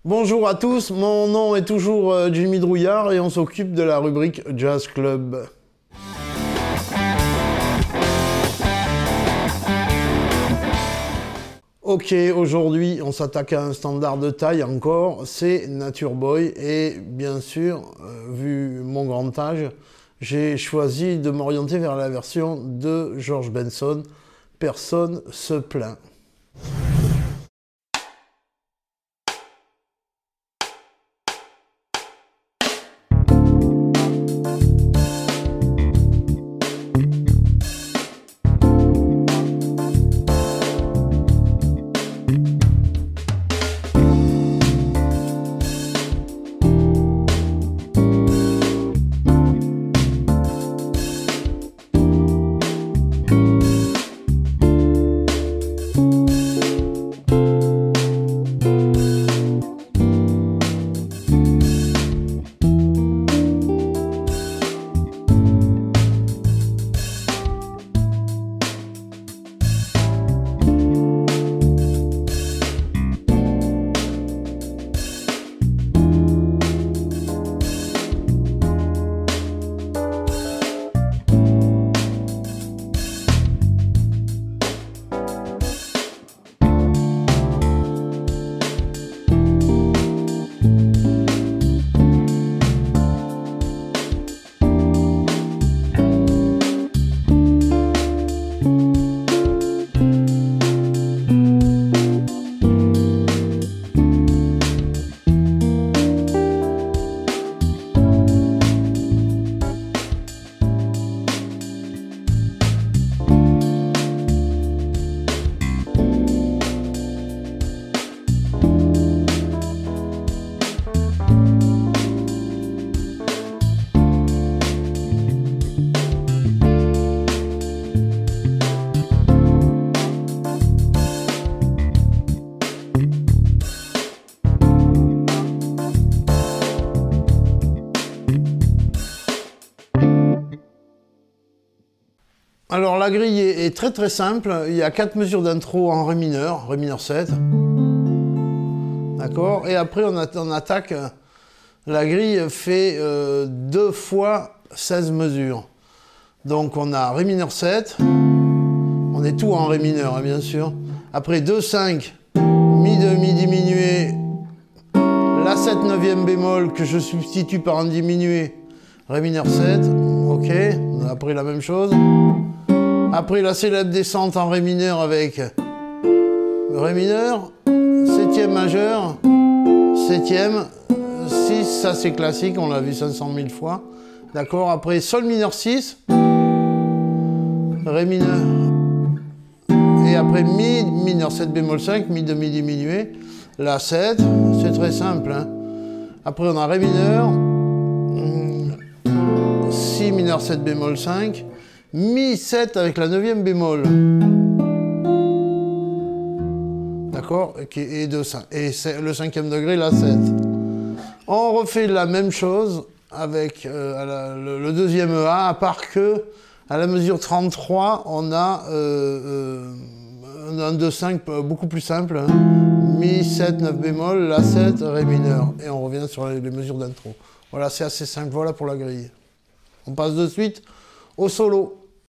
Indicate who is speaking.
Speaker 1: Bonjour à tous, mon nom est toujours Jimmy Drouillard et on s'occupe de la rubrique Jazz Club. Ok, aujourd'hui on s'attaque à un standard de taille encore, c'est Nature Boy et bien sûr, vu mon grand âge, j'ai choisi de m'orienter vers la version de George Benson, Personne se plaint. Alors la grille est très simple, il y a 4 mesures d'intro en Ré mineur 7. D'accord. Et après on attaque, la grille fait 2 fois 16 mesures. Donc on a Ré mineur 7, on est tout en Ré mineur hein, bien sûr. Après 2, 5, Mi de Mi diminué, La 7 9e bémol que je substitue par un diminué, Ré mineur 7, ok, on a appris la même chose. Après la célèbre descente en Ré mineur avec Ré mineur, 7e majeur, 7e, 6, ça c'est classique, on l'a vu 500 000 fois. D'accord, après Sol mineur 6, Ré mineur, et après Mi mineur 7 bémol 5, Mi de Mi diminué, La 7, c'est très simple. Hein. Après on a Ré mineur, Si mineur 7 bémol 5, Mi 7 avec la 9e bémol. D'accord, et le 5e degré, La 7. On refait la même chose avec le deuxième A, à part que à la mesure 33, on a un 2-5 beaucoup plus simple. Hein. Mi 7, 9 bémol, La 7, Ré mineur. Et on revient sur les mesures d'intro. Voilà, c'est assez simple. Voilà pour la grille. On passe de suite au solo.